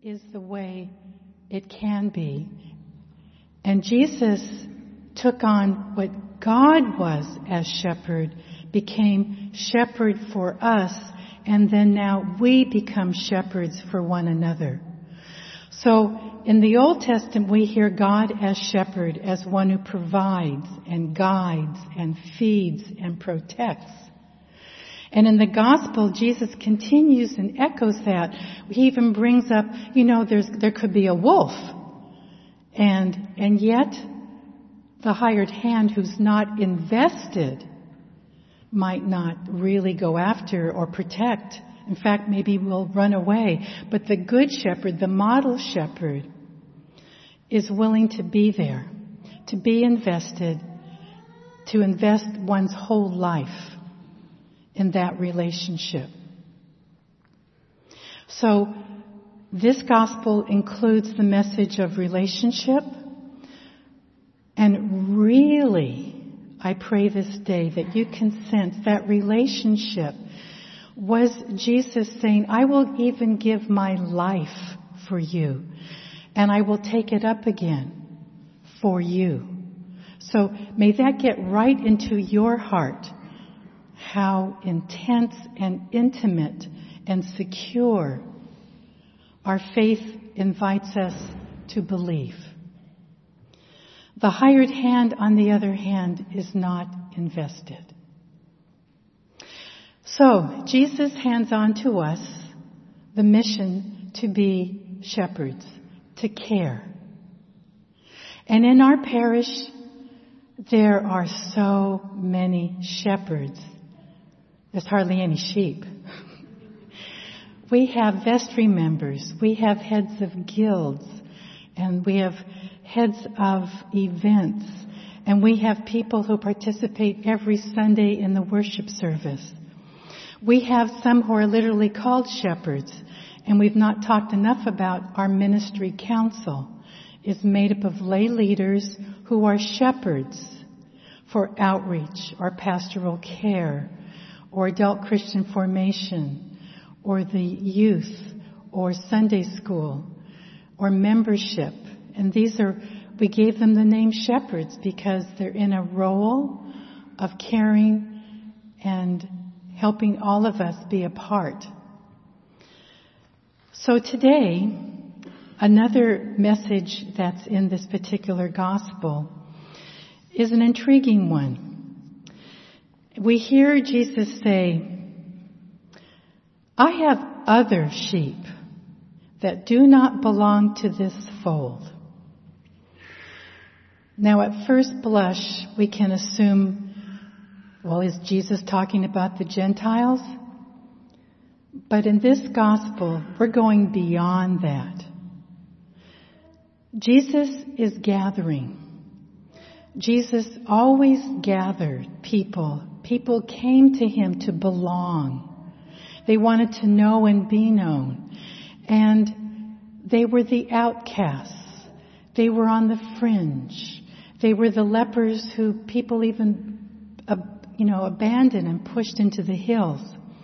is the way it can be. And Jesus took on what God was as shepherd, became shepherd for us, and then now we become shepherds for one another. So in the Old Testament we hear God as shepherd, as one who provides and guides and feeds and protects. And in the gospel, Jesus continues and echoes that. He even brings up, there could be a wolf. And yet, the hired hand who's not invested might not really go after or protect. In fact, maybe will run away. But the good shepherd, the model shepherd, is willing to be there, to be invested, to invest one's whole life in that relationship. So, this gospel includes the message of relationship. And really, I pray this day that you can sense that relationship was Jesus saying, I will even give my life for you. And I will take it up again for you. So may that get right into your heart. How intense and intimate and secure our faith invites us to believe. The hired hand, on the other hand, is not invested. So, Jesus hands on to us the mission to be shepherds, to care. And in our parish, there are so many shepherds. There's hardly any sheep. We have vestry members, we have heads of guilds, and we have heads of events, and we have people who participate every Sunday in the worship service. We have some who are literally called shepherds, and we've not talked enough about our ministry council. It's made up of lay leaders who are shepherds for outreach or pastoral care, or adult Christian formation, or the youth, or Sunday school, or membership. And we gave them the name shepherds because they're in a role of caring and helping all of us be a part. So today, another message that's in this particular gospel is an intriguing one. We hear Jesus say, I have other sheep that do not belong to this fold. Now at first blush, we can assume, well, is Jesus talking about the Gentiles? But in this gospel, we're going beyond that. Jesus is gathering. Jesus always gathered people. People came to him to belong. They wanted to know and be known. And they were the outcasts. They were on the fringe. They were the lepers who people even, abandoned and pushed into the hills.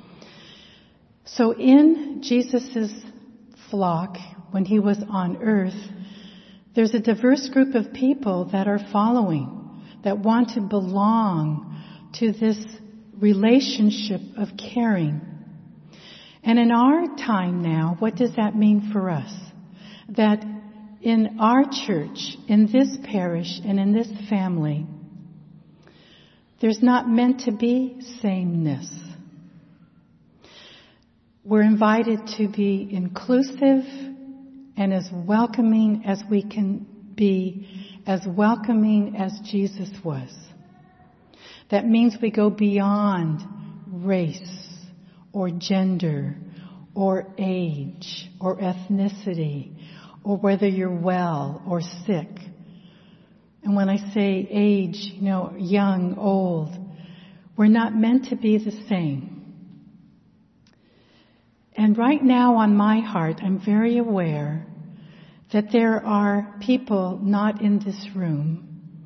So in Jesus' flock, when he was on earth, there's a diverse group of people that are following, that want to belong to this relationship of caring. And in our time now, what does that mean for us? That in our church, in this parish, and in this family, there's not meant to be sameness. We're invited to be inclusive and as welcoming as we can be, as welcoming as Jesus was. That means we go beyond race or gender or age or ethnicity or whether you're well or sick. And when I say age, young, old, we're not meant to be the same. And right now on my heart, I'm very aware that there are people not in this room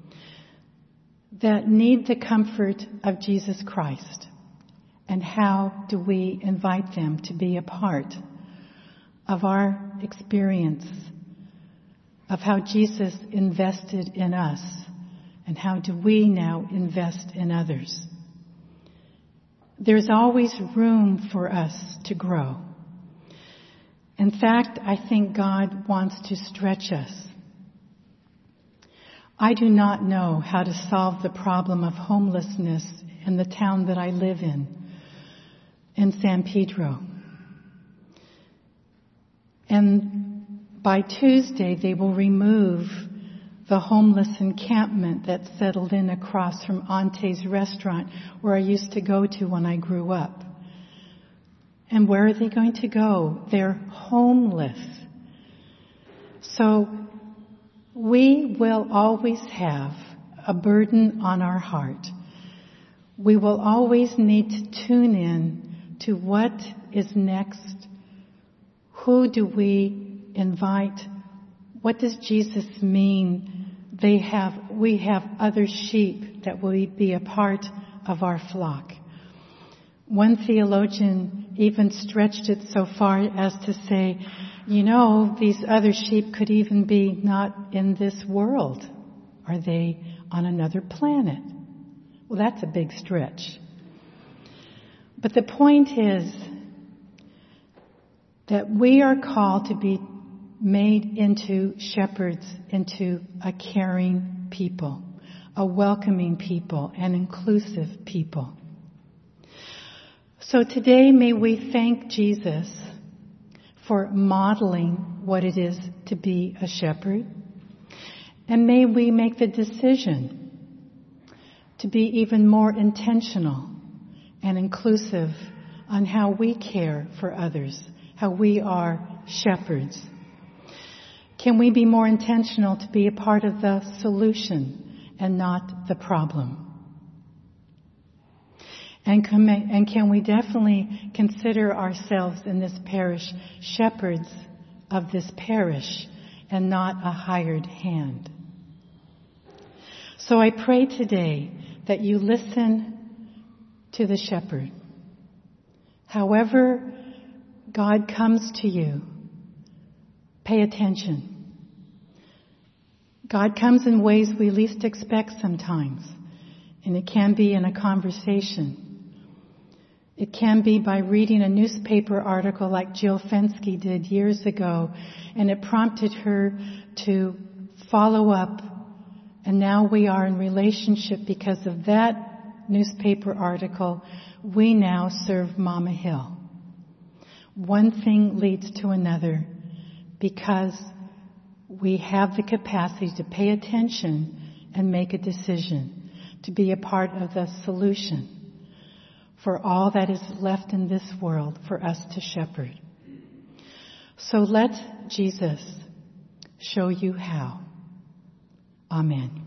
that need the comfort of Jesus Christ. And how do we invite them to be a part of our experience of how Jesus invested in us and how do we now invest in others. There's always room for us to grow. In fact, I think God wants to stretch us. I do not know how to solve the problem of homelessness in the town that I live in San Pedro. And by Tuesday, they will remove the homeless encampment that settled in across from Ante's restaurant where I used to go to when I grew up. And where are they going to go? They're homeless. So we will always have a burden on our heart. We will always need to tune in to what is next. Who do we invite? What does Jesus mean? We have other sheep that will be a part of our flock. One theologian even stretched it so far as to say, these other sheep could even be not in this world. Are they on another planet? Well, that's a big stretch. But the point is that we are called to be made into shepherds, into a caring people, a welcoming people, an inclusive people. So today may we thank Jesus for modeling what it is to be a shepherd. And may we make the decision to be even more intentional and inclusive on how we care for others, how we are shepherds. Can we be more intentional to be a part of the solution and not the problem? And can we definitely consider ourselves in this parish shepherds of this parish and not a hired hand? So I pray today that you listen to the shepherd. However God comes to you, pay attention. God comes in ways we least expect sometimes, and it can be in a conversation. It can be by reading a newspaper article like Jill Fensky did years ago, and it prompted her to follow up, and now we are in relationship because of that newspaper article. We now serve Mama Hill. One thing leads to another because we have the capacity to pay attention and make a decision, to be a part of the solution for all that is left in this world for us to shepherd. So let Jesus show you how. Amen.